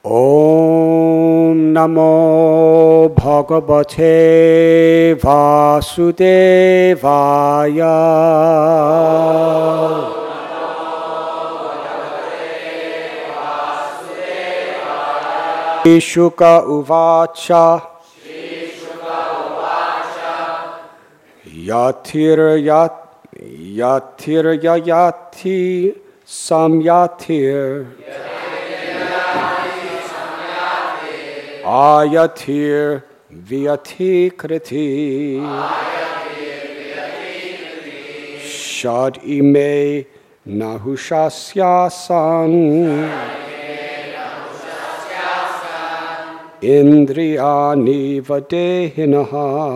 ॐ नमो भगवते वासुदेवाय। शुक उवाच यथिर्ययाति संयातिर आयथिर व्यतिकृति षड इमे नाहुषस्यासन इंद्रियाणि वदेहिनः।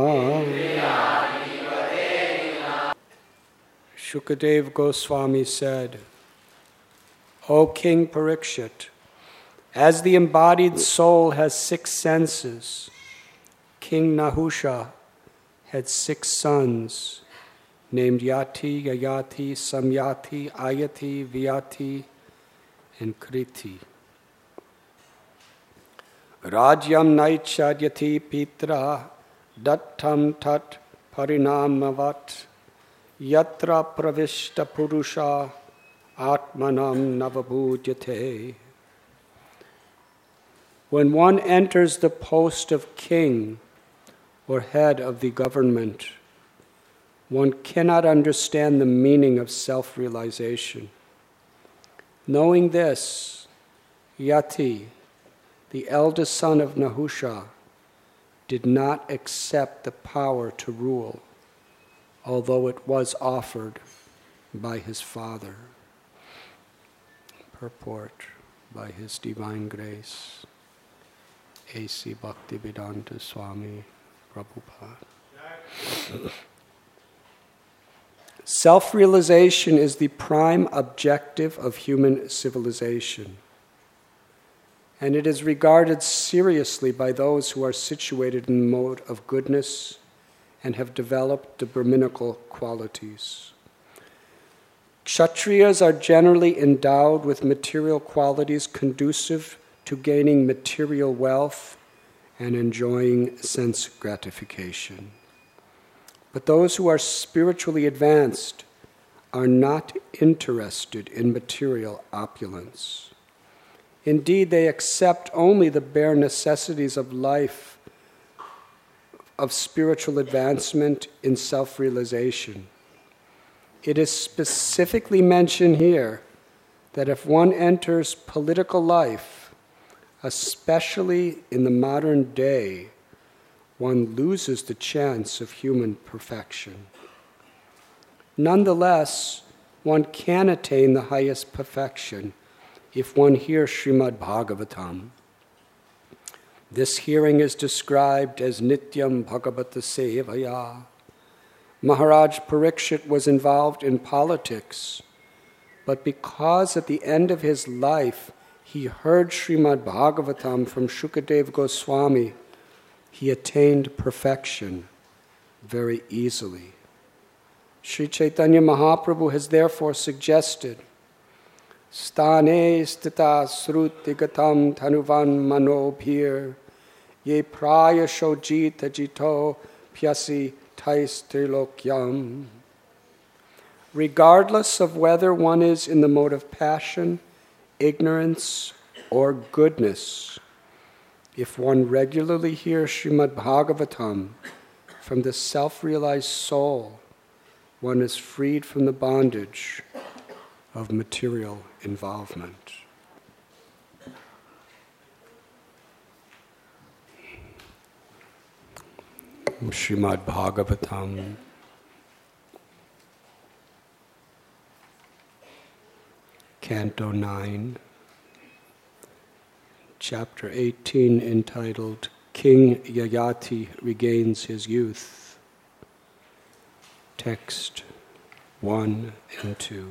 Shukadeva Goswami said, O King Parikshit, as the embodied soul has 6 senses, King Nahusha had 6 sons named Yati, Yayati, Samyati, Ayati, Vyati, and Kriti. Rajyam Naichadyati Pitra Dattam Tat Parinamavat Yatra Pravishta Purusha Atmanam Navabhudyate. When one enters the post of king or head of the government, one cannot understand the meaning of self-realization. Knowing this, Yati, the eldest son of Nahusha, did not accept the power to rule, although it was offered by his father. Purport by His Divine Grace, A.C. Bhaktivedanta Swami Prabhupada. Self-realization is the prime objective of human civilization, and it is regarded seriously by those who are situated in the mode of goodness and have developed the Brahminical qualities. Kshatriyas are generally endowed with material qualities conducive to gaining material wealth and enjoying sense gratification. But those who are spiritually advanced are not interested in material opulence. Indeed, they accept only the bare necessities of life, of spiritual advancement in self-realization. It is specifically mentioned here that if one enters political life, especially in the modern day, one loses the chance of human perfection. Nonetheless, one can attain the highest perfection if one hears Srimad Bhagavatam. This hearing is described as Nityam Bhagavata Sevaya. Maharaj Parikshit was involved in politics, but because at the end of his life he heard Srimad Bhagavatam from Shukadeva Goswami, he attained perfection very easily. Sri Chaitanya Mahaprabhu has therefore suggested Stane stita sruti gatam tanuvan manobhir ye praya shojita jito pyasi tais trilokyam. Regardless of whether one is in the mode of passion, ignorance, or goodness, if one regularly hears Srimad Bhagavatam from the self-realized soul, one is freed from the bondage of material involvement. Srimad Bhagavatam, Canto 9, Chapter 18, entitled King Yayati Regains His Youth. Text 1 and 2.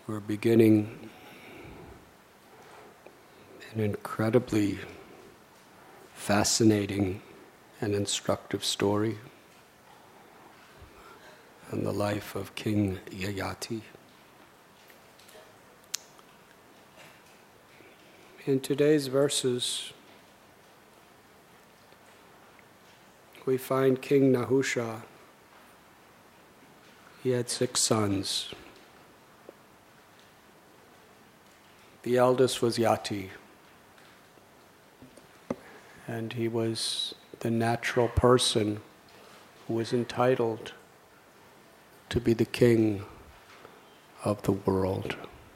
We're beginning an incredibly fascinating and instructive story on the life of King Yayati. In today's verses, we find King Nahusha. He had 6 sons. The eldest was Yati, and he was the natural person who was entitled to be the king of the world.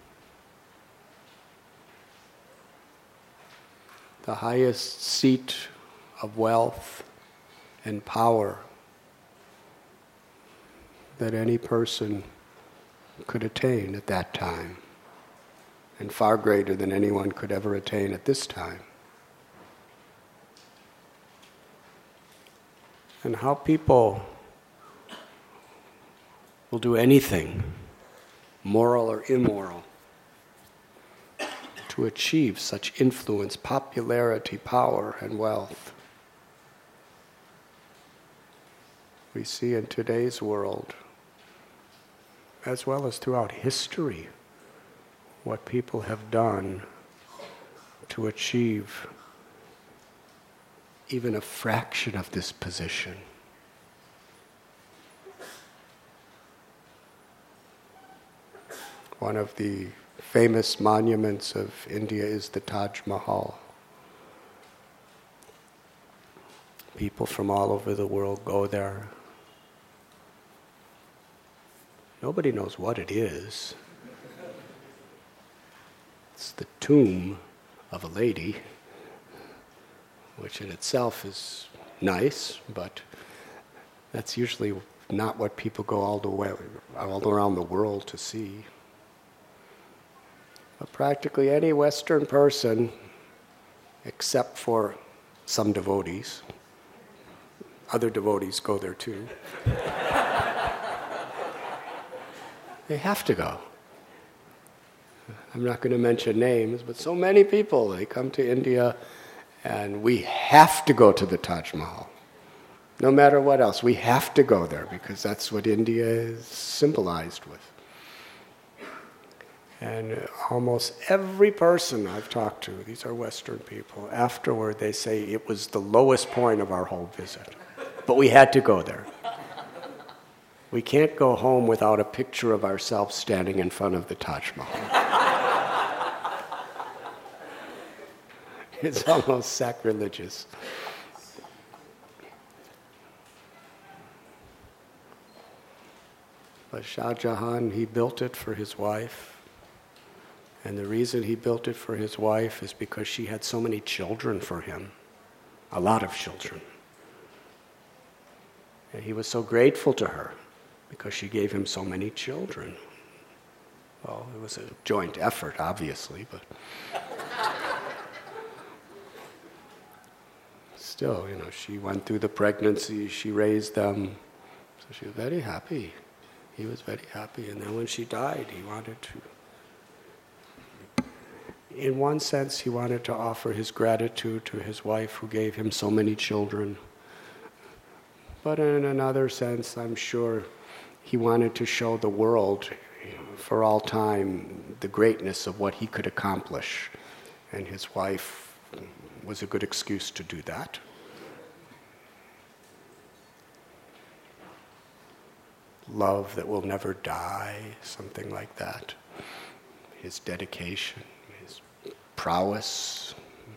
The highest seat of wealth and power that any person could attain at that time, and far greater than anyone could ever attain at this time. And how people will do anything, moral or immoral, to achieve such influence, popularity, power, and wealth. We see in today's world, as well as throughout history, what people have done to achieve even a fraction of this position. One of the famous monuments of India is the Taj Mahal. People from all over the world go there. Nobody knows what it is. It's the tomb of a lady, which in itself is nice, but that's usually not what people go all around the world to see. But practically any Western person, except for some devotees, other devotees go there too, they have to go. I'm not going to mention names, but so many people, they come to India and we have to go to the Taj Mahal. No matter what else, we have to go there because that's what India is symbolized with. And almost every person I've talked to, these are Western people, afterward they say it was the lowest point of our whole visit. But we had to go there. We can't go home without a picture of ourselves standing in front of the Taj Mahal. It's almost sacrilegious. But Shah Jahan, he built it for his wife. And the reason he built it for his wife is because she had so many children for him. A lot of children. And he was so grateful to her because she gave him so many children. Well, it was a joint effort, obviously, but still, she went through the pregnancy, she raised them, so she was very happy. He was very happy, and then when she died, he wanted to, in one sense, he wanted to offer his gratitude to his wife who gave him so many children. But in another sense, I'm sure he wanted to show the world for all time the greatness of what he could accomplish. And his wife was a good excuse to do that. Love that will never die, something like that. His dedication, his prowess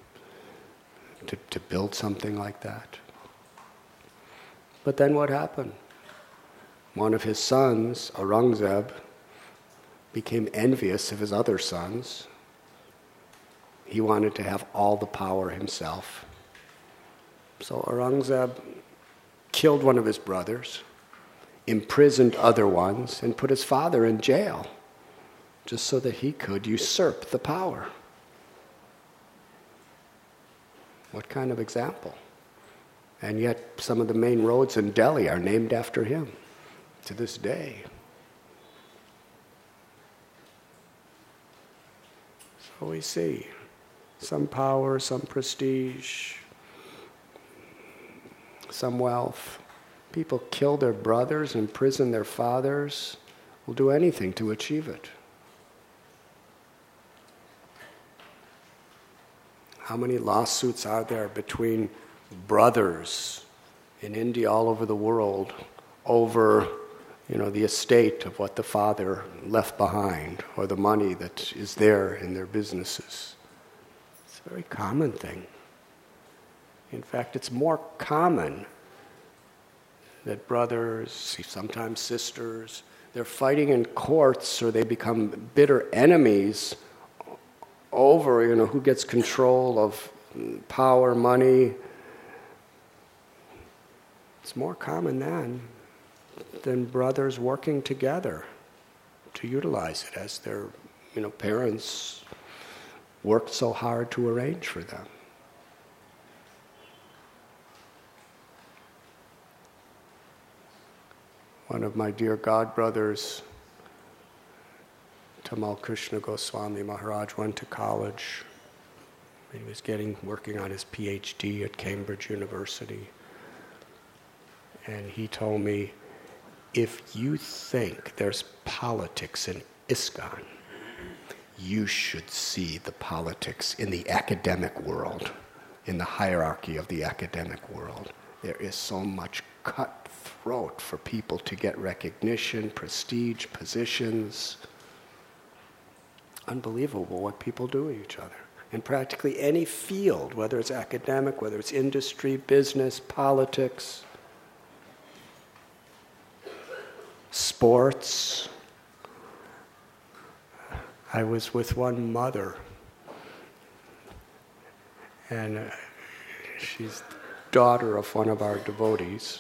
to build something like that. But then what happened? One of his sons, Aurangzeb, became envious of his other sons. He wanted to have all the power himself. So Aurangzeb killed one of his brothers, imprisoned other ones, and put his father in jail, just so that he could usurp the power. What kind of example? And yet some of the main roads in Delhi are named after him to this day. So we see some power, some prestige, some wealth. People kill their brothers, imprison their fathers, will do anything to achieve it. How many lawsuits are there between brothers in India, all over the world, over, the estate of what the father left behind, or the money that is there in their businesses? It's a very common thing. In fact, it's more common that brothers, sometimes sisters, they're fighting in courts, or they become bitter enemies over, who gets control of power, money. It's more common than brothers working together to utilize it, as their, parents worked so hard to arrange for them. One of my dear godbrothers, Tamal Krishna Goswami Maharaj, went to college. He was working on his PhD at Cambridge University. And he told me, if you think there's politics in ISKCON, you should see the politics in the academic world, in the hierarchy of the academic world. There is so much cutthroat for people to get recognition, prestige, positions. Unbelievable what people do to each other. In practically any field, whether it's academic, whether it's industry, business, politics, sports. I was with one mother, and she's daughter of one of our devotees.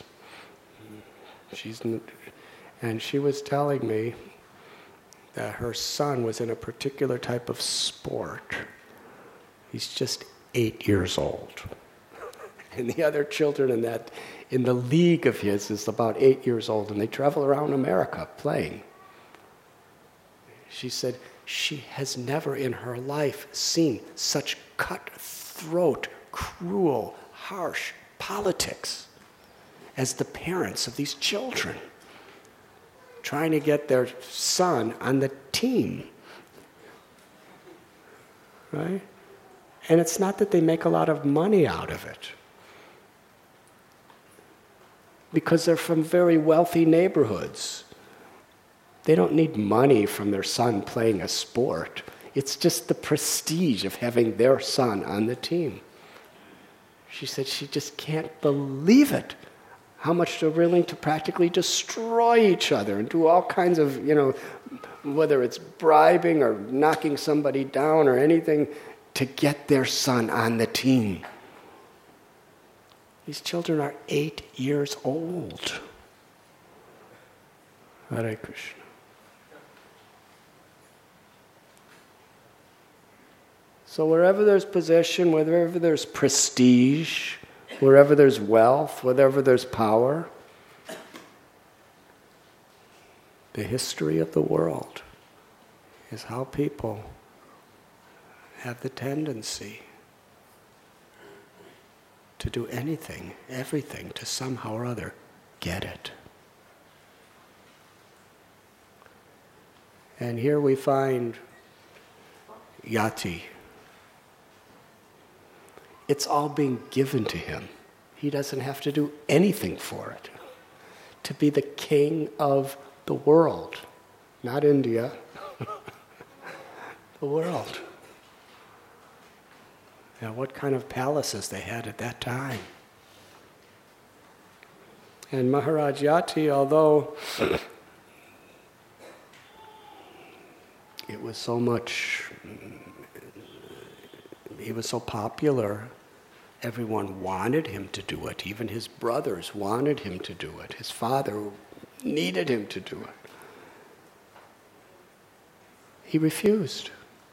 And she was telling me that her son was in a particular type of sport. He's just 8 years old. And the other children in the league of his is about 8 years old, and they travel around America playing. She said she has never in her life seen such cutthroat, cruel, harsh politics as the parents of these children, trying to get their son on the team. Right? And it's not that they make a lot of money out of it, because they're from very wealthy neighborhoods. They don't need money from their son playing a sport. It's just the prestige of having their son on the team. She said she just can't believe it, how much they're willing to practically destroy each other and do all kinds of, whether it's bribing or knocking somebody down or anything, to get their son on the team. These children are 8 years old. Hare Krishna. So wherever there's possession, wherever there's prestige, wherever there's wealth, wherever there's power, the history of the world is how people have the tendency to do anything, everything, to somehow or other get it. And here we find Yati. It's all being given to him. He doesn't have to do anything for it. To be the king of the world, not India, the world. Now, what kind of palaces they had at that time. And Maharaj Yati, although it was so much, he was so popular, everyone wanted him to do it. Even his brothers wanted him to do it. His father needed him to do it. He refused.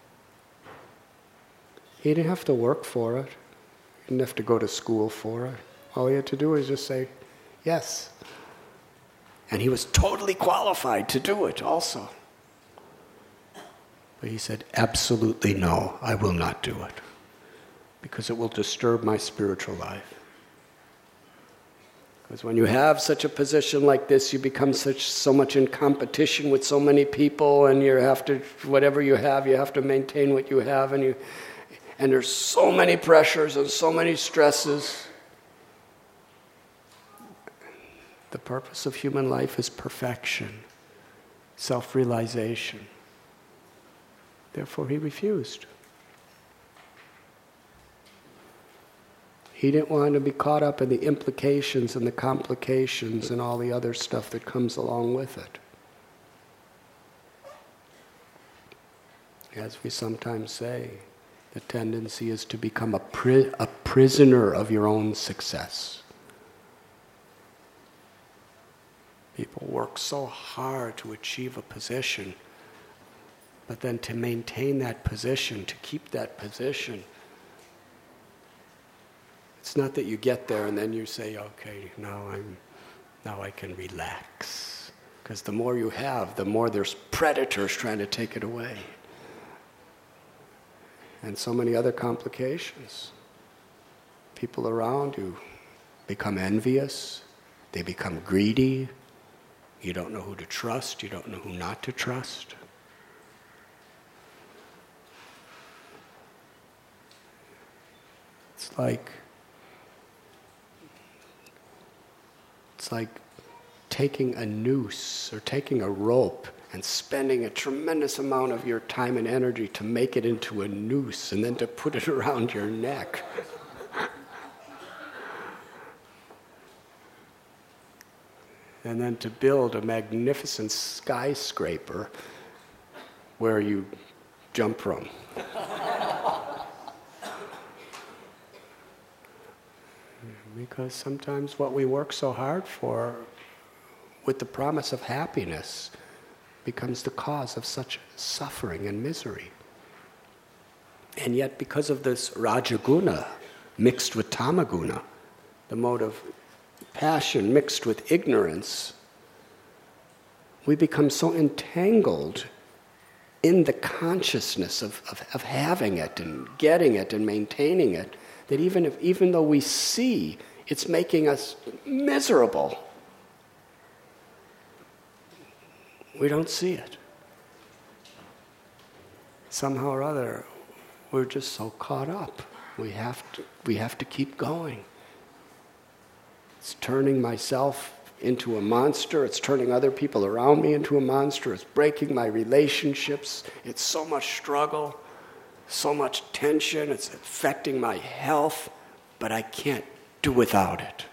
He didn't have to work for it. He didn't have to go to school for it. All he had to do was just say, yes. And he was totally qualified to do it also. But he said, absolutely no, I will not do it, because it will disturb my spiritual life. Because when you have such a position like this, you become so much in competition with so many people, and you have to, whatever you have to maintain what you have, and there's so many pressures and so many stresses. The purpose of human life is perfection, self-realization. Therefore, he refused. He didn't want to be caught up in the implications and the complications and all the other stuff that comes along with it. As we sometimes say, the tendency is to become a prisoner of your own success. People work so hard to achieve a position, but then to maintain that position, to keep that position, it's not that you get there and then you say, okay, now I can relax. Because the more you have, the more there's predators trying to take it away. And so many other complications. People around you become envious, they become greedy, you don't know who to trust, you don't know who not to trust. It's like taking a noose or taking a rope and spending a tremendous amount of your time and energy to make it into a noose and then to put it around your neck. And then to build a magnificent skyscraper where you jump from. Because sometimes what we work so hard for, with the promise of happiness, becomes the cause of such suffering and misery. And yet, because of this rajaguna mixed with tamaguna, the mode of passion mixed with ignorance, we become so entangled in the consciousness of having it and getting it and maintaining it, that even though we see it's making us miserable, we don't see it. Somehow or other, we're just so caught up. We have to keep going. It's turning myself into a monster. It's turning other people around me into a monster. It's breaking my relationships. It's so much struggle, so much tension. It's affecting my health, but I can't do without it.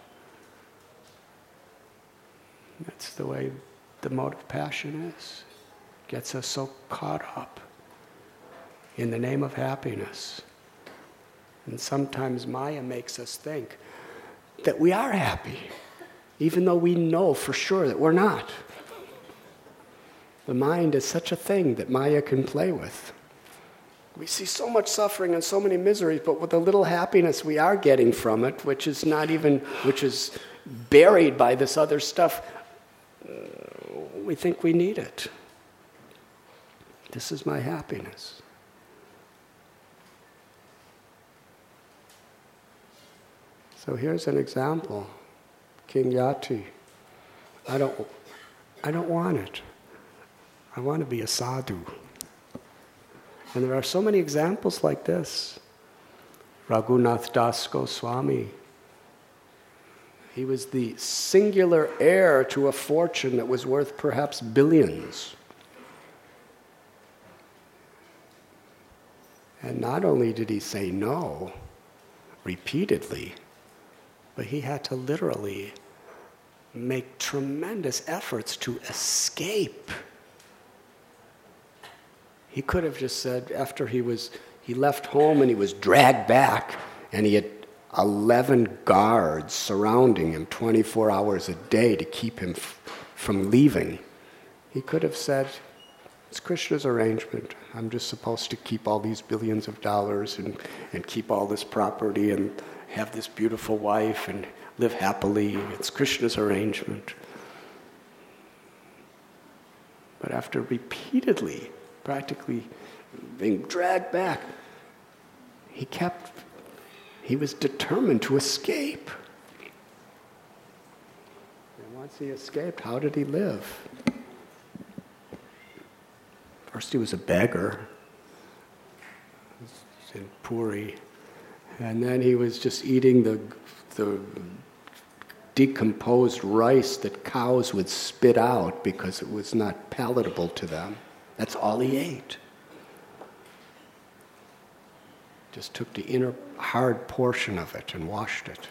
That's the way the mode of passion is. It gets us so caught up in the name of happiness. And sometimes Maya makes us think that we are happy, even though we know for sure that we're not. The mind is such a thing that Maya can play with. We see so much suffering and so many miseries, but with the little happiness we are getting from it, which is buried by this other stuff, we think we need it. This is my happiness. So here's an example. King Yati. I don't want it. I want to be a sadhu. And there are so many examples like this. Raghunath Das Goswami. He was the singular heir to a fortune that was worth perhaps billions. And not only did he say no repeatedly, but he had to literally make tremendous efforts to escape. He could have just said, after he left home and he was dragged back, and he had 11 guards surrounding him 24 hours a day to keep him from leaving. He could have said, it's Krishna's arrangement. I'm just supposed to keep all these billions of dollars and keep all this property and have this beautiful wife and live happily. It's Krishna's arrangement. But after repeatedly, practically being dragged back. He was determined to escape. And once he escaped, how did he live? First he was a beggar in Puri, and then he was just eating the decomposed rice that cows would spit out because it was not palatable to them. That's all he ate. Just took the inner hard portion of it and washed it.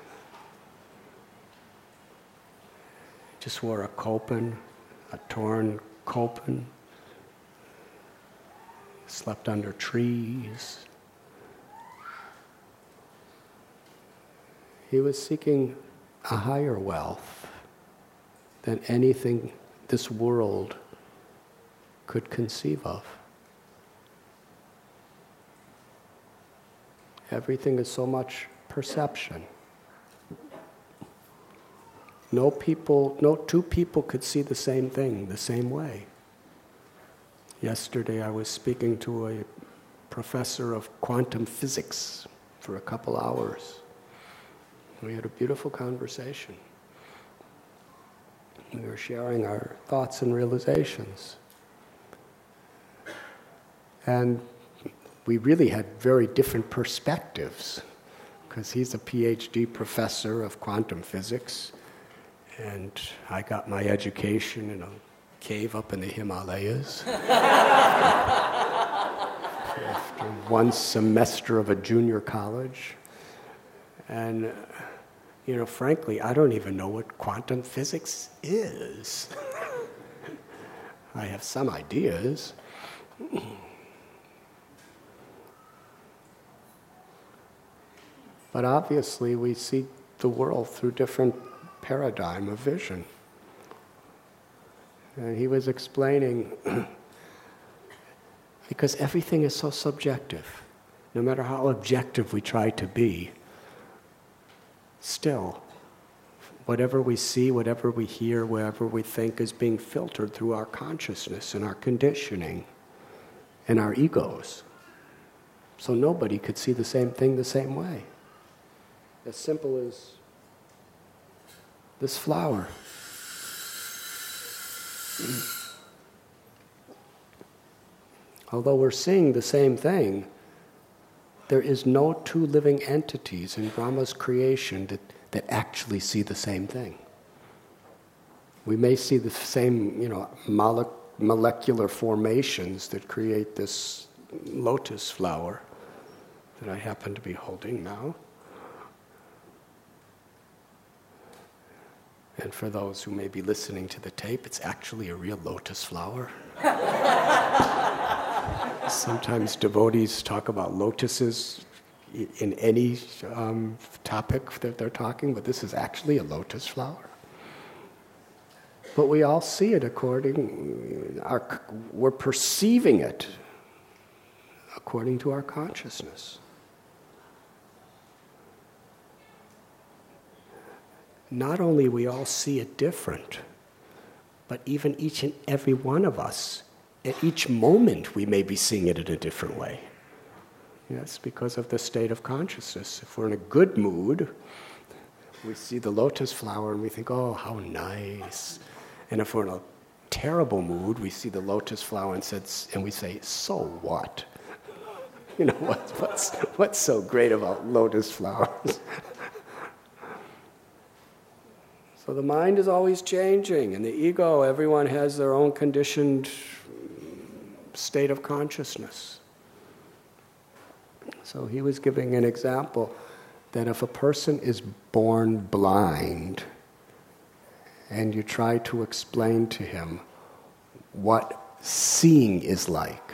Just wore a kopin, a torn kopin. Slept under trees. He was seeking a higher wealth than anything this world could conceive of. Everything is so much perception. No two people could see the same thing the same way. Yesterday I was speaking to a professor of quantum physics for a couple hours. We had a beautiful conversation. We were sharing our thoughts and realizations. And we really had very different perspectives, because he's a PhD professor of quantum physics, and I got my education in a cave up in the Himalayas. After one semester of a junior college. And, frankly, I don't even know what quantum physics is. I have some ideas. But obviously we see the world through different paradigm of vision. And he was explaining, because everything is so subjective, no matter how objective we try to be, still, whatever we see, whatever we hear, whatever we think is being filtered through our consciousness and our conditioning and our egos. So nobody could see the same thing the same way. As simple as this flower. Although we're seeing the same thing, there is no two living entities in Brahma's creation that actually see the same thing. We may see the same, molecular formations that create this lotus flower that I happen to be holding now. And for those who may be listening to the tape, it's actually a real lotus flower. Sometimes devotees talk about lotuses in any topic that they're talking, but this is actually a lotus flower. But we all see it we're perceiving it according to our consciousness. Not only we all see it different, but even each and every one of us, at each moment we may be seeing it in a different way. Yes, because of the state of consciousness. If we're in a good mood, we see the lotus flower and we think, oh, how nice. And if we're in a terrible mood, we see the lotus flower and we say, so what? What's so great about lotus flowers? So the mind is always changing, and the ego, everyone has their own conditioned state of consciousness. So he was giving an example that if a person is born blind and you try to explain to him what seeing is like,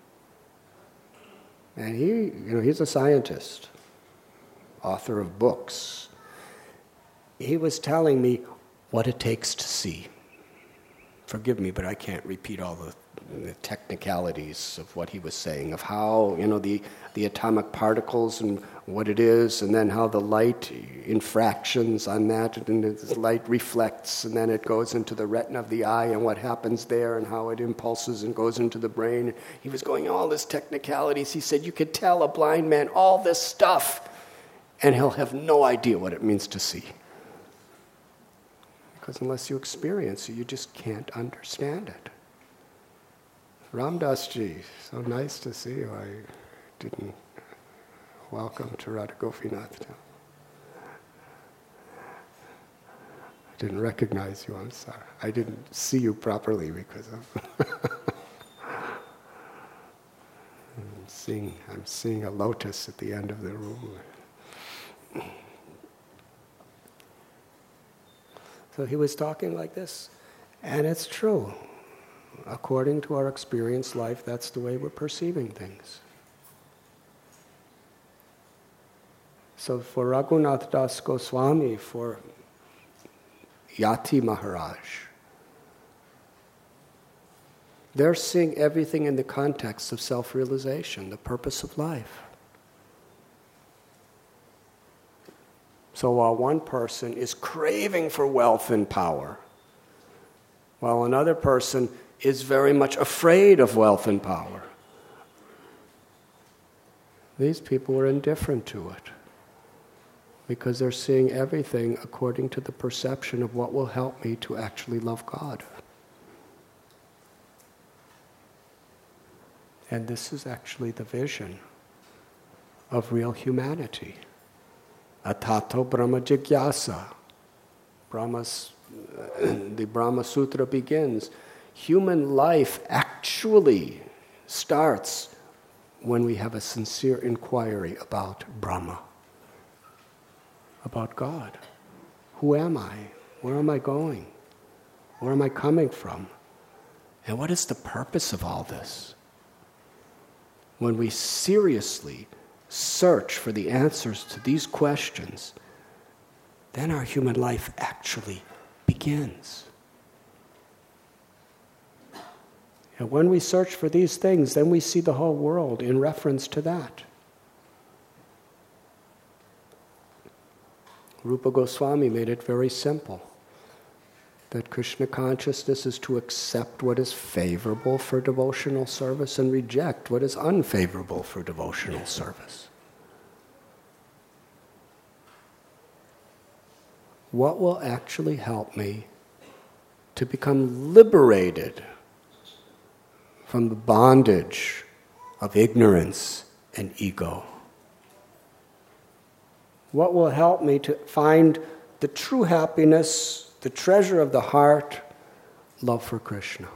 and he's a scientist, author of books. He was telling me what it takes to see. forgive me, but I can't repeat all the technicalities of what he was saying, of how, the atomic particles and what it is, and then how the light infractions on that, and the light reflects, and then it goes into the retina of the eye, and what happens there, and how it impulses and goes into the brain. He was going all this technicalities. He said, you could tell a blind man all this stuff, and he'll have no idea what it means to see. Because unless you experience it, you just can't understand it. Ram Das Ji, so nice to see you. I didn't welcome to Radha Gopinath. I didn't recognize you, I'm sorry. I didn't see you properly because of I'm seeing a lotus at the end of the room. So he was talking like this, and it's true. According to our experienced life, that's the way we're perceiving things. So for Raghunath Das Goswami, for Yati Maharaj, they're seeing everything in the context of self-realization, the purpose of life. So while one person is craving for wealth and power, while another person is very much afraid of wealth and power, these people are indifferent to it because they're seeing everything according to the perception of what will help me to actually love God. And this is actually the vision of real humanity. Atato Brahma Jigyasa. The Brahma Sutra begins. Human life actually starts when we have a sincere inquiry about Brahma, about God. Who am I? Where am I going? Where am I coming from? And what is the purpose of all this? When we seriously search for the answers to these questions, then our human life actually begins. And when we search for these things, then we see the whole world in reference to that. Rupa Goswami made it very simple, that Krishna consciousness is to accept what is favorable for devotional service and reject what is unfavorable for devotional service. What will actually help me to become liberated from the bondage of ignorance and ego? What will help me to find the true happiness, the treasure of the heart, love for Krishna?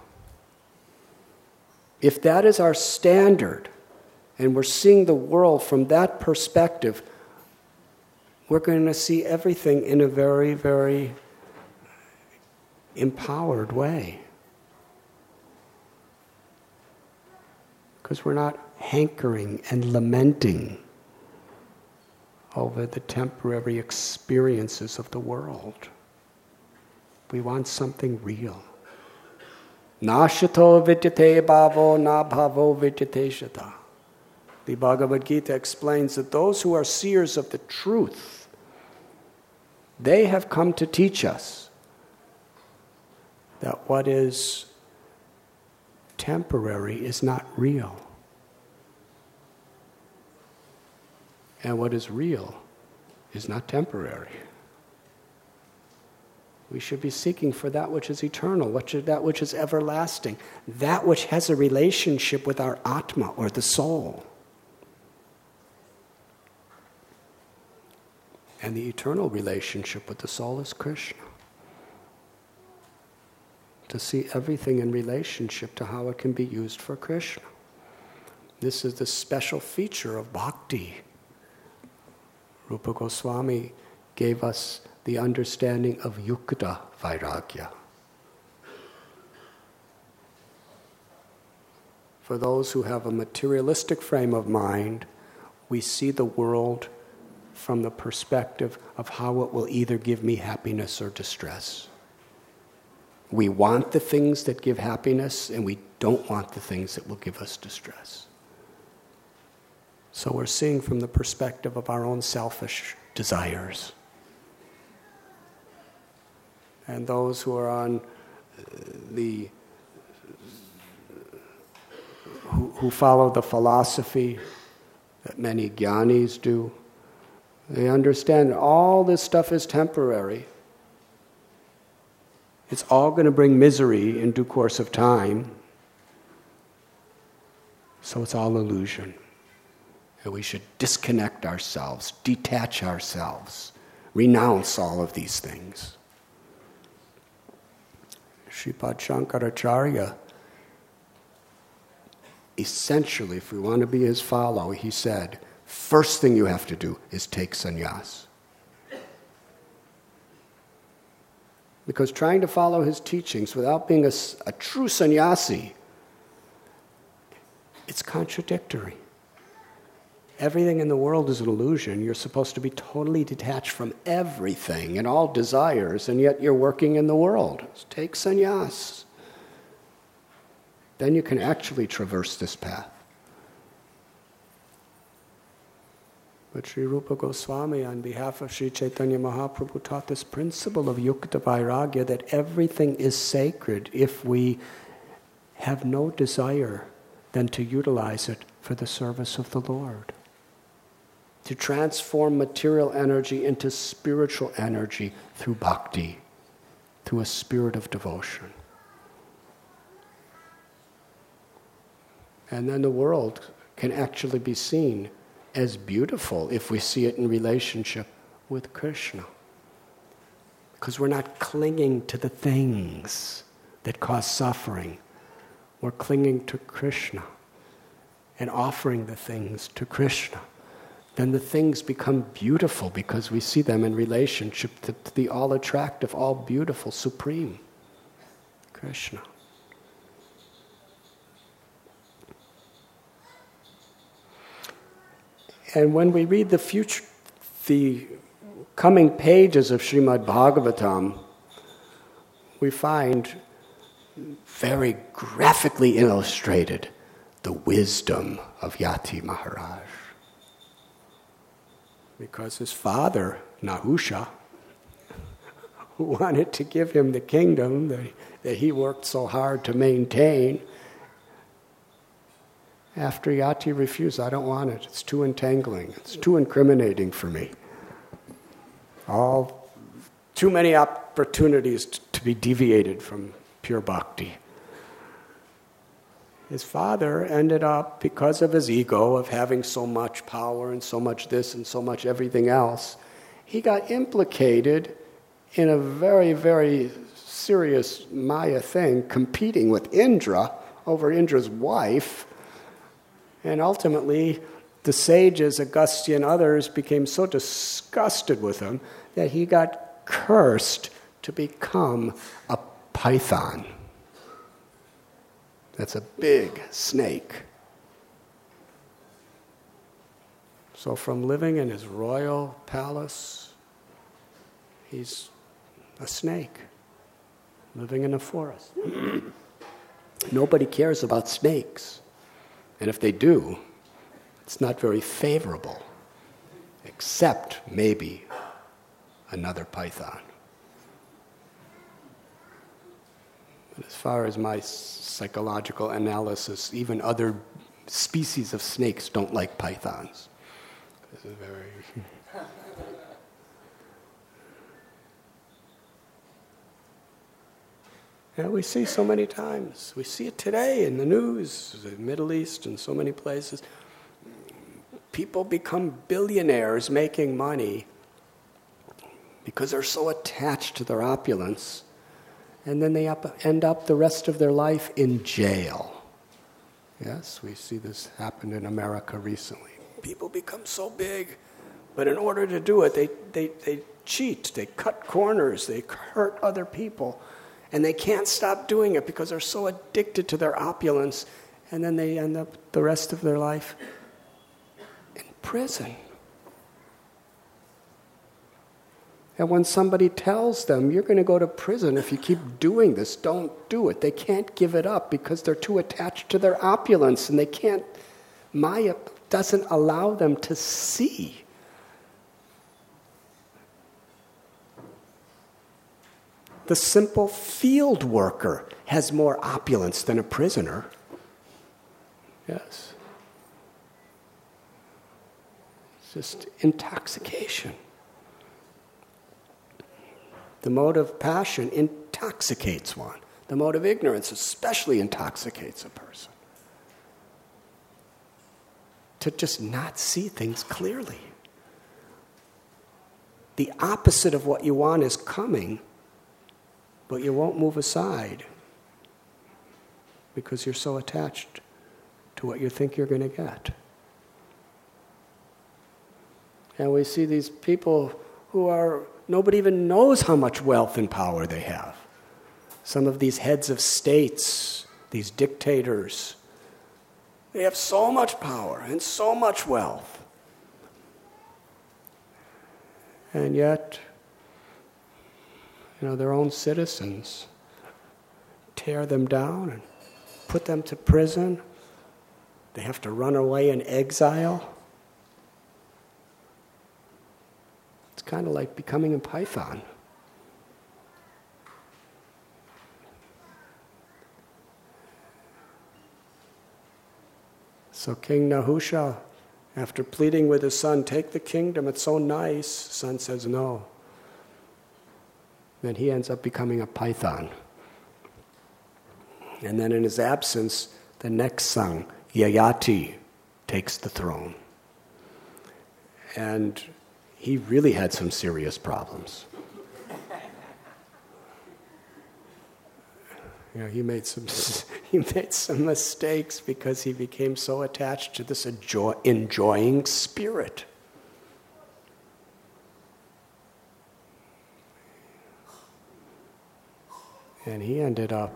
If that is our standard, and we're seeing the world from that perspective, we're going to see everything in a very, very empowered way. Because we're not hankering and lamenting over the temporary experiences of the world. We want something real. Nashato vidyate bhavo na bhavo vidyate shata. The Bhagavad Gita explains that those who are seers of the truth, they have come to teach us that what is temporary is not real. And what is real is not temporary. We should be seeking for that which is eternal, that which is everlasting, that which has a relationship with our Atma, or the soul. And the eternal relationship with the soul is Krishna. To see everything in relationship to how it can be used for Krishna. This is the special feature of bhakti. Rupa Goswami gave us the understanding of yukta vairagya. For those who have a materialistic frame of mind, we see the world from the perspective of how it will either give me happiness or distress. We want the things that give happiness, and we don't want the things that will give us distress. So we're seeing from the perspective of our own selfish desires. And those who are on who follow the philosophy that many jnanis do, they understand all this stuff is temporary. It's all going to bring misery in due course of time. So it's all illusion. And we should disconnect ourselves, detach ourselves, renounce all of these things. Sripad Shankaracharya, essentially, if we want to be his follower, he said, first thing you have to do is take sannyas. Because trying to follow his teachings without being a true sannyasi, it's contradictory. Everything in the world is an illusion. You're supposed to be totally detached from everything and all desires, and yet you're working in the world. So take sannyas. Then you can actually traverse this path. But Sri Rupa Goswami, on behalf of Sri Chaitanya Mahaprabhu, taught this principle of yukta vairagya, that everything is sacred if we have no desire than to utilize it for the service of the Lord. To transform material energy into spiritual energy through bhakti, through a spirit of devotion. And then the world can actually be seen as beautiful if we see it in relationship with Krishna. Because we're not clinging to the things that cause suffering. We're clinging to Krishna and offering the things to Krishna. Then the things become beautiful because we see them in relationship to the all-attractive, all-beautiful, supreme Krishna. And when we read the coming pages of Srimad Bhagavatam, we find very graphically illustrated the wisdom of Yati Maharaj. Because his father, Nahusha, who wanted to give him the kingdom that he worked so hard to maintain, after Yati refused, I don't want it. It's too entangling. It's too incriminating for me. Too many opportunities to be deviated from pure bhakti. His father ended up, because of his ego of having so much power and so much this and so much everything else, he got implicated in a very, very serious Maya thing, competing with Indra over Indra's wife. And ultimately, the sages, Agastya and others, became so disgusted with him that he got cursed to become a python. That's a big snake. So from living in his royal palace, he's a snake, living in a forest. Nobody cares about snakes. And if they do, it's not very favorable, except maybe another python. But as far as my psychological analysis, even other species of snakes don't like pythons. This is very... And we see so many times. We see it today in the news, the Middle East, and so many places. People become billionaires making money because they're so attached to their opulence, and then they end up the rest of their life in jail. Yes, we see this happen in America recently. People become so big, but in order to do it, they cheat, they cut corners, they hurt other people. And they can't stop doing it because they're so addicted to their opulence. And then they end up the rest of their life in prison. And when somebody tells them, you're going to go to prison if you keep doing this, don't do it. They can't give it up because they're too attached to their opulence, and they can't, Maya doesn't allow them to see. The simple field worker has more opulence than a prisoner. Yes. It's just intoxication. The mode of passion intoxicates one. The mode of ignorance especially intoxicates a person. To just not see things clearly. The opposite of what you want is coming, but you won't move aside because you're so attached to what you think you're going to get. And we see these people who are, nobody even knows how much wealth and power they have. Some of these heads of states, these dictators, they have so much power and so much wealth. And yet, their own citizens tear them down and put them to prison. They have to run away in exile. It's kind of like becoming a python. So King Nahusha, after pleading with his son, take the kingdom, it's so nice, son says no. Then he ends up becoming a python. And then in his absence, the next son, Yayati, takes the throne. And he really had some serious problems. He made some mistakes because he became so attached to this enjoying spirit. And he ended up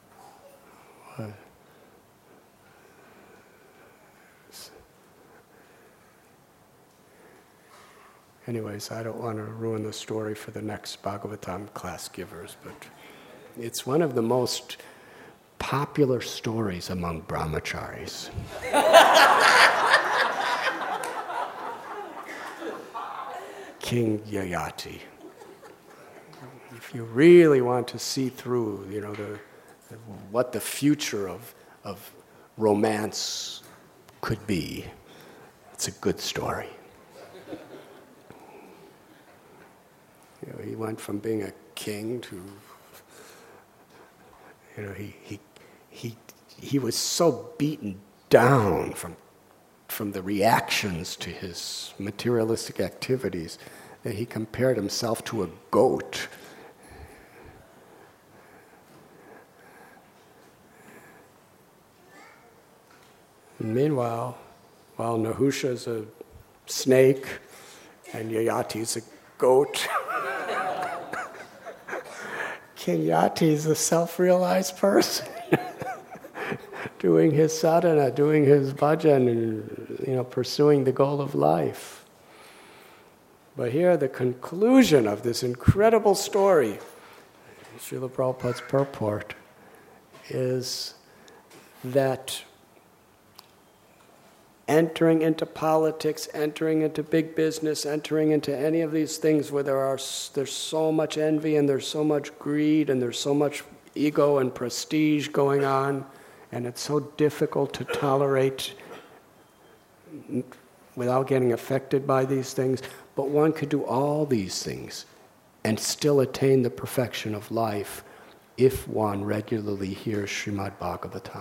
anyways, I don't want to ruin the story for the next Bhagavatam class givers, but it's one of the most popular stories among brahmacharis. King Yayati. If you really want to see through, what the future of romance could be, it's a good story. He went from being a king to, he was so beaten down from the reactions to his materialistic activities that he compared himself to a goat. And meanwhile, while Nahusha is a snake and Yayati is a goat, King Yati is a self-realized person, doing his sadhana, doing his bhajan, and pursuing the goal of life. But here, the conclusion of this incredible story, Srila Prabhupada's purport, is that entering into politics, entering into big business, entering into any of these things where there's so much envy and there's so much greed and there's so much ego and prestige going on, and it's so difficult to tolerate without getting affected by these things. But one could do all these things and still attain the perfection of life if one regularly hears Srimad Bhagavatam.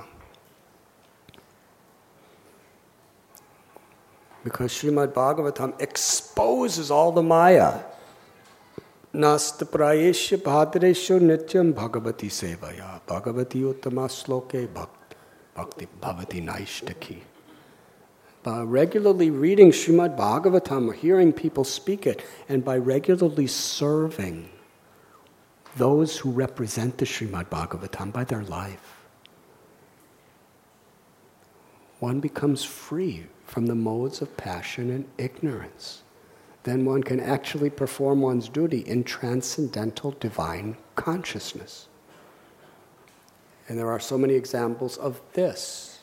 Because Srimad Bhagavatam exposes all the Maya. Nasta prayesya bhadresya nityam bhagavati sevaya. Bhagavati uttama sloke bhakti bhavati naishtaki. By regularly reading Srimad Bhagavatam, or hearing people speak it, and by regularly serving those who represent the Srimad Bhagavatam by their life, one becomes free from the modes of passion and ignorance. then one can actually perform one's duty in transcendental divine consciousness. And there are so many examples of this.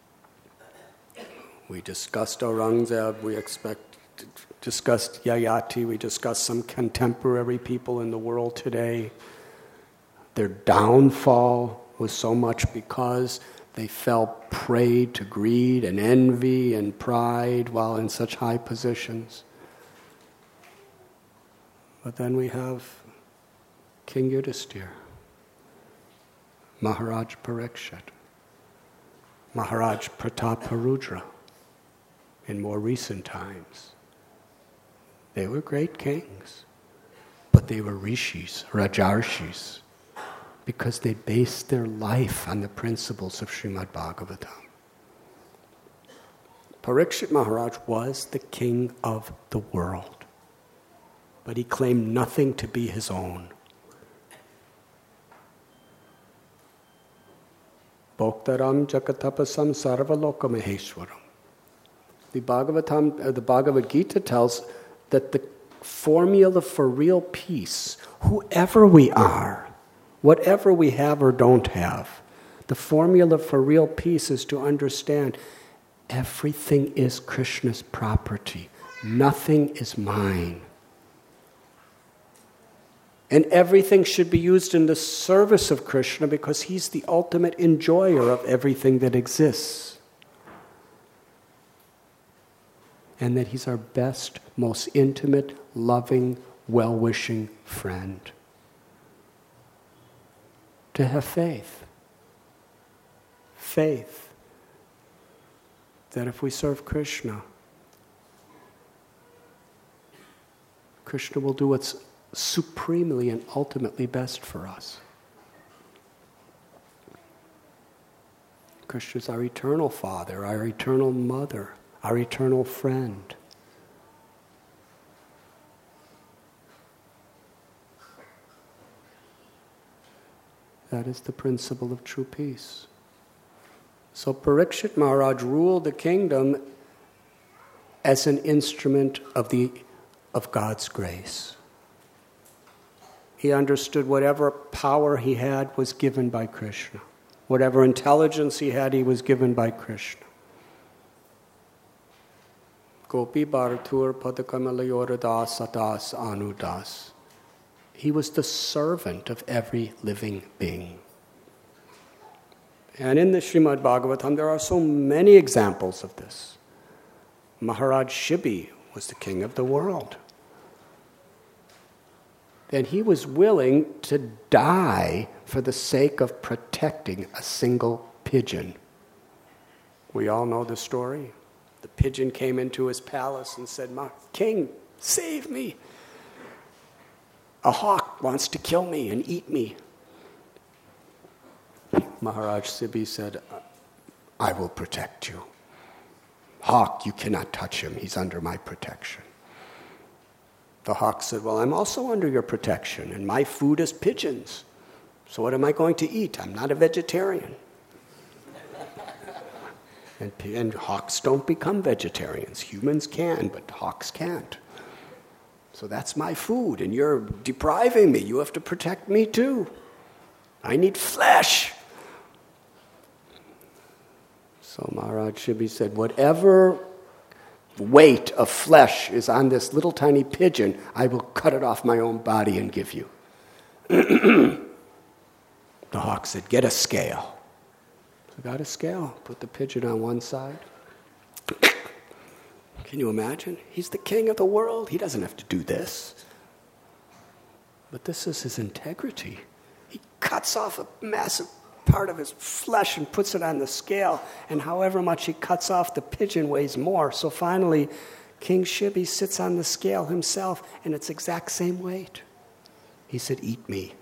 We discussed Aurangzeb, we discussed Yayati, we discussed some contemporary people in the world today. Their downfall was so much because they fell prey to greed and envy and pride while in such high positions. But then we have King Yudhisthira, Maharaj Parikshit, Maharaj Prataparudra in more recent times. They were great kings, but they were rishis, rajarshis, because they based their life on the principles of Srimad Bhagavatam. Parikshit Maharaj was the king of the world, but he claimed nothing to be his own. Bhoktaram Jakatapasam Sarvaloka Maheshwaram. The Bhagavad Gita tells that the formula for real peace, whoever we are, whatever we have or don't have, the formula for real peace is to understand everything is Krishna's property. Nothing is mine. And everything should be used in the service of Krishna because he's the ultimate enjoyer of everything that exists. And that he's our best, most intimate, loving, well-wishing friend. To have faith. Faith that if we serve Krishna, Krishna will do what's supremely and ultimately best for us. Krishna is our eternal Father, our eternal Mother, our eternal friend. That is the principle of true peace. So Parikshit Maharaj ruled the kingdom as an instrument of God's grace. He understood whatever power he had was given by Krishna. Whatever intelligence he had, he was given by Krishna. Gopi Bharatur Padakamalayora Das Anudas. He was the servant of every living being. And in the Srimad Bhagavatam, there are so many examples of this. Maharaj Shibi was the king of the world. And he was willing to die for the sake of protecting a single pigeon. We all know the story. The pigeon came into his palace and said, "King, save me. A hawk wants to kill me and eat me." Maharaj Shibi said, "I will protect you. Hawk, you cannot touch him. He's under my protection." The hawk said, "Well, I'm also under your protection, and my food is pigeons. So what am I going to eat? I'm not a vegetarian." And hawks don't become vegetarians. Humans can, but hawks can't. So that's my food, and you're depriving me. You have to protect me too. I need flesh. So Maharaj Shibi said, "Whatever weight of flesh is on this little tiny pigeon, I will cut it off my own body and give you." The hawk said, "Get a scale." So got a scale, put the pigeon on one side. Can you imagine? He's the king of the world. He doesn't have to do this. But this is his integrity. He cuts off a massive part of his flesh and puts it on the scale, and however much he cuts off, the pigeon weighs more. So finally, King Shibi sits on the scale himself, and it's exact same weight. He said, "Eat me."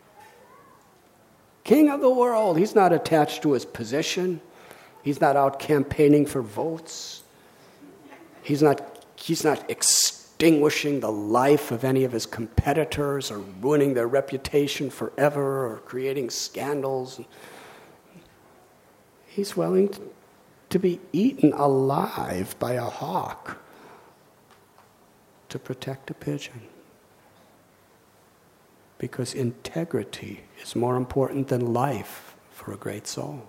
King of the world. He's not attached to his position. He's not out campaigning for votes. He's not extinguishing the life of any of his competitors or ruining their reputation forever or creating scandals. He's willing to be eaten alive by a hawk to protect a pigeon. Because integrity is more important than life for a great soul.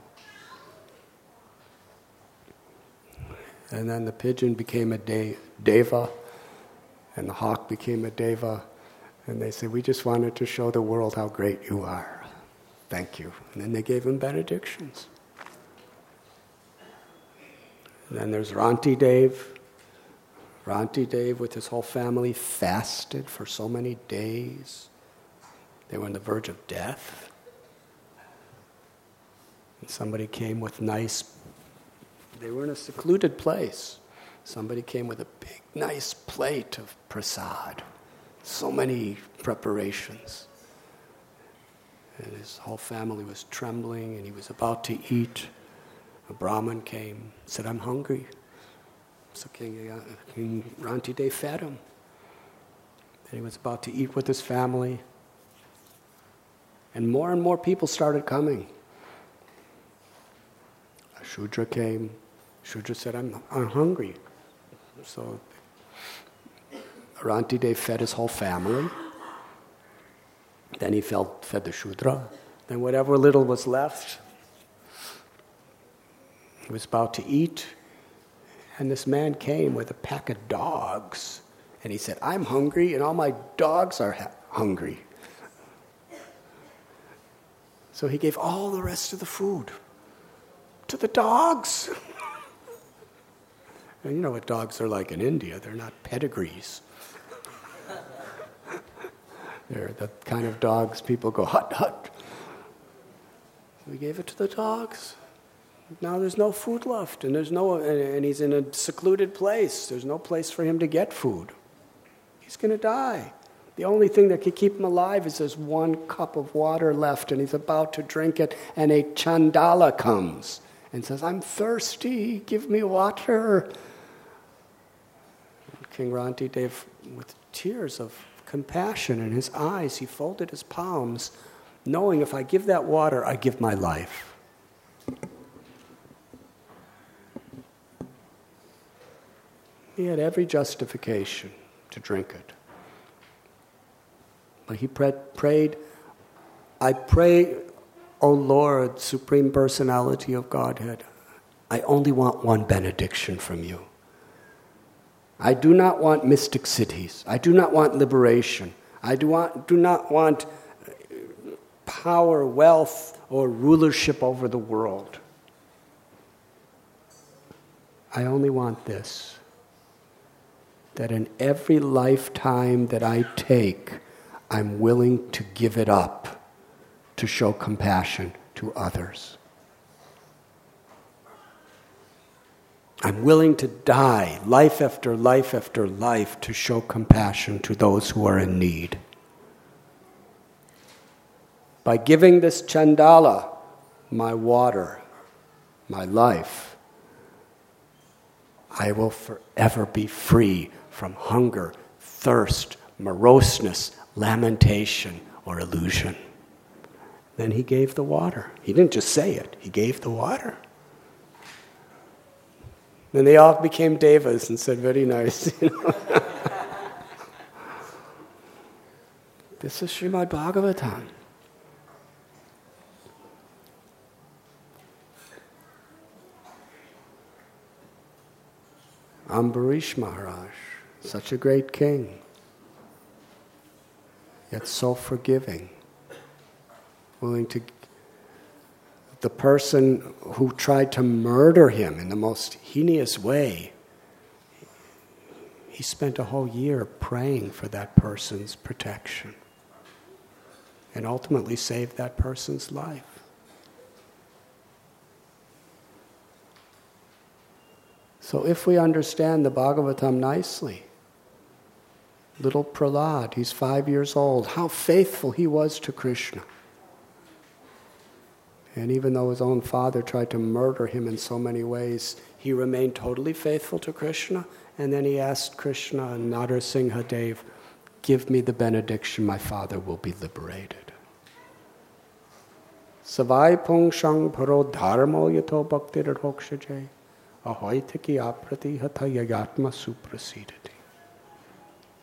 And then the pigeon became a deva, and the hawk became a deva, and they said, we just wanted to show the world how great you are. Thank you. And then they gave him benedictions. And then there's Ranti Dev. Ranti Dev with his whole family fasted for so many days. They were on the verge of death. And somebody came with they were in a secluded place. Somebody came with a big, nice plate of prasad. So many preparations. And his whole family was trembling, and he was about to eat. A Brahmin came, said, I'm hungry. So King Ranti Dev fed him. And he was about to eat with his family. And more people started coming. A Shudra came. Shudra said, I'm hungry. So Ranti Dev fed his whole family. Then he fed the Shudra. Then whatever little was left, he was about to eat. And this man came with a pack of dogs. And he said, I'm hungry and all my dogs are hungry. So he gave all the rest of the food to the dogs. And you know what dogs are like in India. They're not pedigrees. They're the kind of dogs people go, hut, hut. So he gave it to the dogs. Now there's no food left, and and he's in a secluded place. There's no place for him to get food. He's going to die. The only thing that could keep him alive is there's one cup of water left, and he's about to drink it, and a Chandala comes and says, I'm thirsty, give me water. King Ranti Dev, with tears of compassion in his eyes, he folded his palms, knowing if I give that water, I give my life. He had every justification to drink it. But he prayed, I pray, O Lord, Supreme Personality of Godhead, I only want one benediction from you. I do not want mystic cities. I do not want liberation. I do not want power, wealth, or rulership over the world. I only want this, that in every lifetime that I take, I'm willing to give it up to show compassion to others. I'm willing to die life after life after life to show compassion to those who are in need. By giving this Chandala, my water, my life, I will forever be free from hunger, thirst, moroseness, lamentation, or illusion. Then he gave the water. He didn't just say it, he gave the water. Then they all became devas and said, very nice. This is Srimad Bhagavatam. Ambarish Maharaj, such a great king, yet so forgiving, willing to... The person who tried to murder him in the most heinous way, he spent a whole year praying for that person's protection and ultimately saved that person's life. So if we understand the Bhagavatam nicely, little Prahlad, he's 5 years old, how faithful he was to Krishna. And even though his own father tried to murder him in so many ways, he remained totally faithful to Krishna. And then he asked Krishna and Narsingha Dev, give me the benediction, my father will be liberated. Savai pung shang paro dharmo yato bhaktir hokshaje ahoitiki aprati hatha yagatma suprasidati.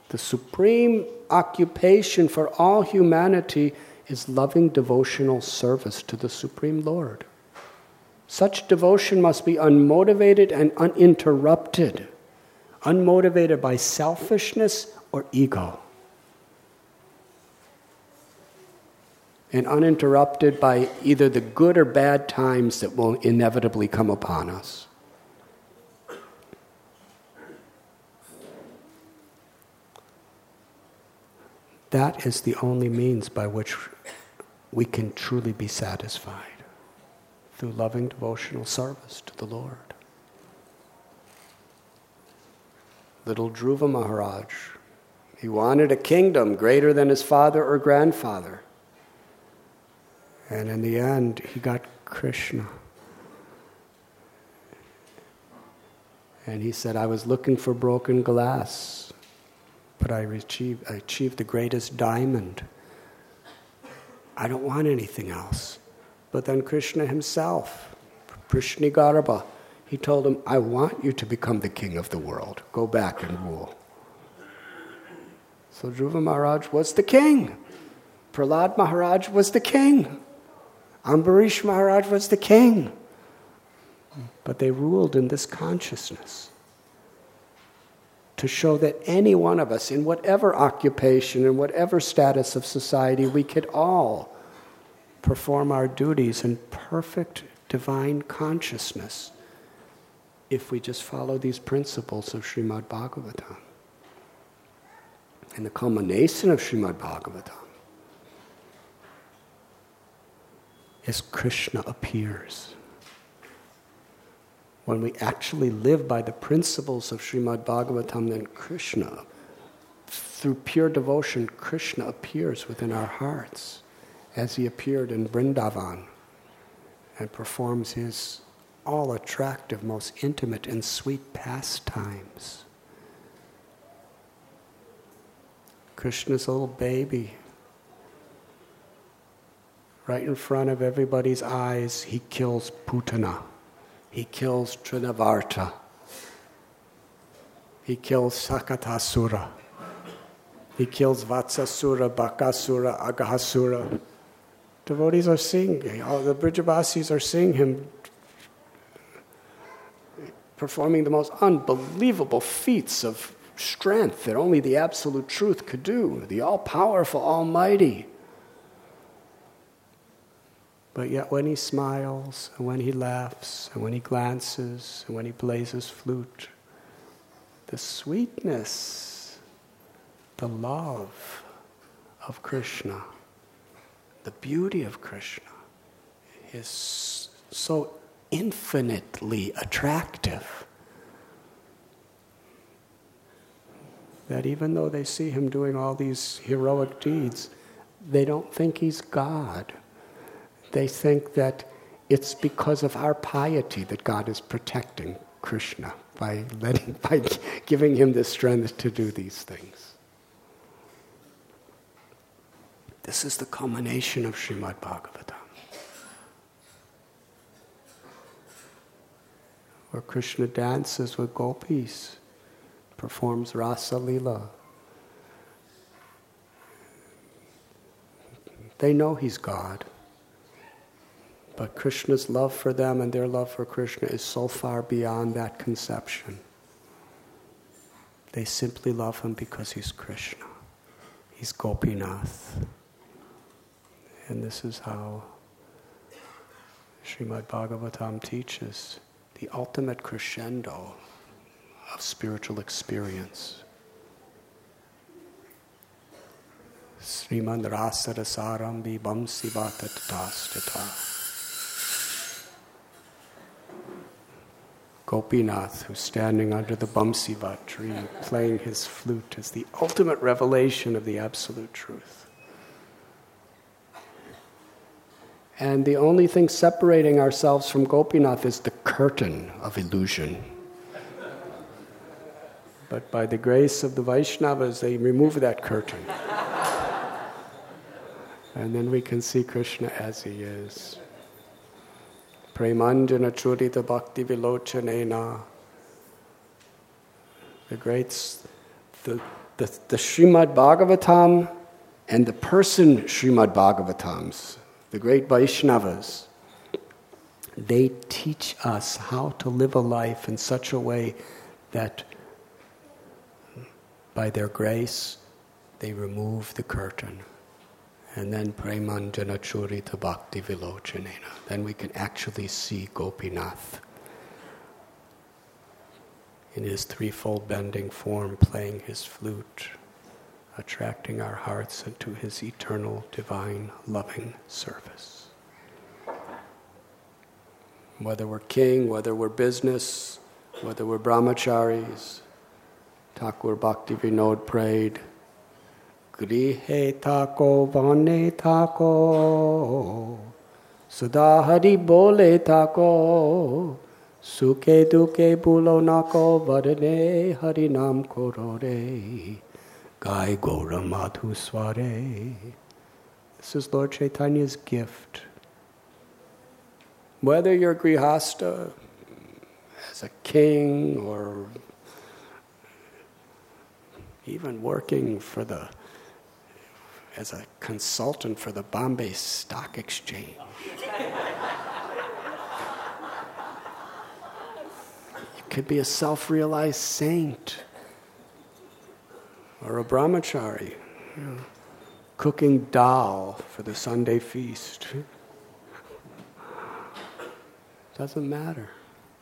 The supreme occupation for all humanity is loving devotional service to the Supreme Lord. Such devotion must be unmotivated and uninterrupted, unmotivated by selfishness or ego, and uninterrupted by either the good or bad times that will inevitably come upon us. That is the only means by which we can truly be satisfied, through loving devotional service to the Lord. Little Dhruva Maharaj, he wanted a kingdom greater than his father or grandfather. And in the end, he got Krishna. And he said, I was looking for broken glass, but I achieved the greatest diamond. I don't want anything else. But then Krishna himself, Prishnigarbha, he told him, I want you to become the king of the world. Go back and rule. So Dhruva Maharaj was the king. Prahlad Maharaj was the king. Ambarish Maharaj was the king. But they ruled in this consciousness, to show that any one of us, in whatever occupation, in whatever status of society, we could all perform our duties in perfect divine consciousness if we just follow these principles of Srimad Bhagavatam. And the culmination of Srimad Bhagavatam is Krishna appears. When we actually live by the principles of Srimad Bhagavatam, then Krishna, through pure devotion, Krishna appears within our hearts as he appeared in Vrindavan and performs his all-attractive, most intimate and sweet pastimes. Krishna's a little baby. Right in front of everybody's eyes, he kills Putana. He kills Trinavarta. He kills Sakatasura. He kills Vatsasura, Bakasura, Agahasura. Devotees are seeing, all the Brijabasis are seeing him performing the most unbelievable feats of strength that only the Absolute Truth could do, the all-powerful Almighty. But yet when he smiles, and when he laughs, and when he glances, and when he plays his flute, the sweetness, the love of Krishna, the beauty of Krishna is so infinitely attractive that even though they see him doing all these heroic deeds, they don't think he's God. They think that it's because of our piety that God is protecting Krishna by giving him the strength to do these things. This is the culmination of Srimad Bhagavatam, where Krishna dances with gopis, performs Rasa Leela. They know he's God. But Krishna's love for them and their love for Krishna is so far beyond that conception. They simply love him because he's Krishna. He's Gopinath. And this is how Srimad Bhagavatam teaches the ultimate crescendo of spiritual experience. Srimad Rasarasarambi Bamsivata Tatastata. Gopinath, who's standing under the Bamsivat tree, playing his flute, is the ultimate revelation of the Absolute Truth. And the only thing separating ourselves from Gopinath is the curtain of illusion. But by the grace of the Vaishnavas, they remove that curtain. And then we can see Krishna as he is. Premanjana Churita Bhakti Vilochanena. The the Srimad Bhagavatam and the person Srimad Bhagavatams, the great Vaishnavas, they teach us how to live a life in such a way that by their grace they remove the curtain. And then Premanjana Churita Bhakti Vilochanena. Then we can actually see Gopinath in his threefold bending form, playing his flute, attracting our hearts into his eternal, divine, loving service. Whether we're king, whether we're business, whether we're brahmacharis, Thakur Bhakti Vinod prayed, Grihe Thako Vane Thako, Sada Hari Bole Thako, Sukhe Duke Bulo Nako Varane Hari Nam Korore, Gai Gora Madhu Sware. This is Lord Chaitanya's gift. Whether you're grihasta, as a king, or even working as a consultant for the Bombay Stock Exchange. You could be a self-realized saint or a brahmachari, cooking dal for the Sunday feast. Doesn't matter.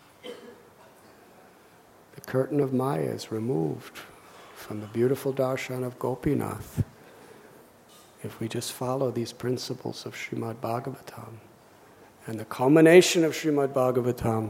The curtain of Maya is removed from the beautiful darshan of Gopinath if we just follow these principles of Srimad Bhagavatam. And the culmination of Srimad Bhagavatam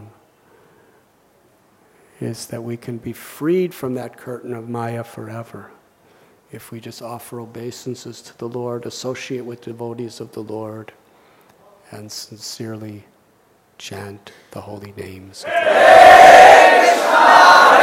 is that we can be freed from that curtain of Maya forever if we just offer obeisances to the Lord, associate with devotees of the Lord, and sincerely chant the holy names of the Lord.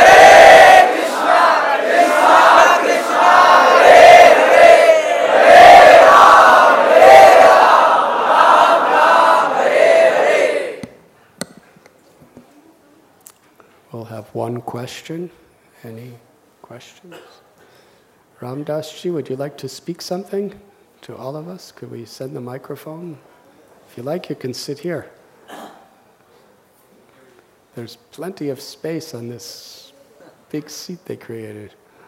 We'll have one question. Any questions? Ramdas ji, would you like to speak something to all of us? Could we send the microphone? If you like, you can sit here. There's plenty of space on this big seat they created.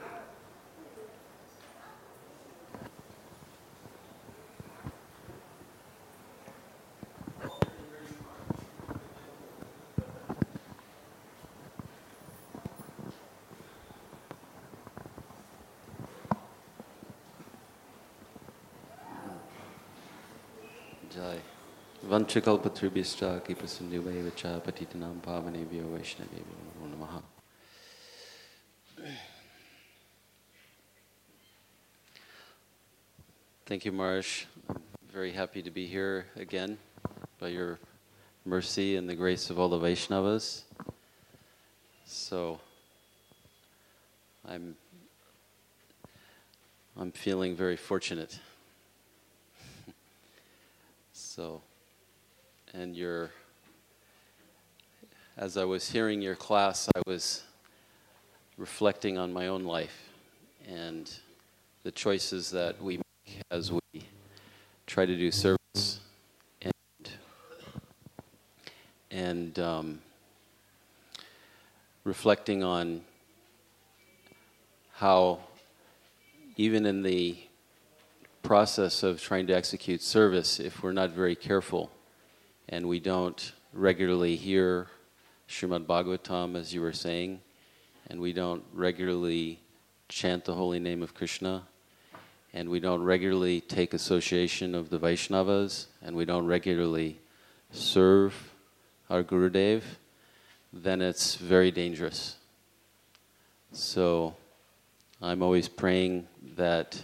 Jai. Vanchakalpatribhischa kipasindhuvacha patitanam pavanebhyo vaishnavebhyo namo namaha. Thank you, Maharaj. I'm very happy to be here again by your mercy and the grace of all the Vaishnavas. So I'm feeling very fortunate. So, and as I was hearing your class, I was reflecting on my own life and the choices that we make as we try to do service, and reflecting on how even in the process of trying to execute service, if we're not very careful and we don't regularly hear Srimad Bhagavatam, as you were saying, and we don't regularly chant the holy name of Krishna, and we don't regularly take association of the Vaishnavas, and we don't regularly serve our Gurudev, then it's very dangerous. So I'm always praying that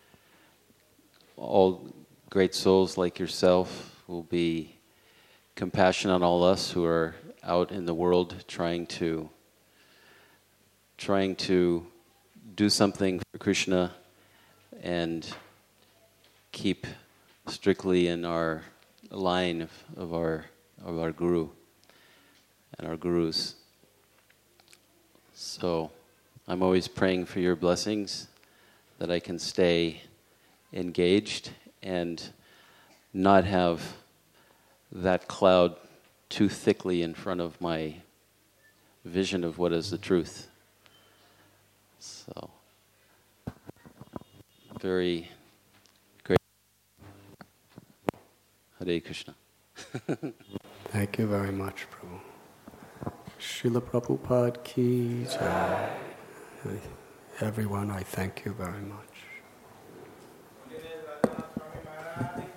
all great souls like yourself will be compassionate on all us who are out in the world trying to do something for Krishna and keep strictly in our line of our Guru and our Gurus. So I'm always praying for your blessings that I can stay engaged and not have that cloud too thickly in front of my vision of what is the truth. So, very great. Hare Krishna. Thank you very much, Prabhu. Srila Prabhupada ki jai. Everyone, I thank you very much.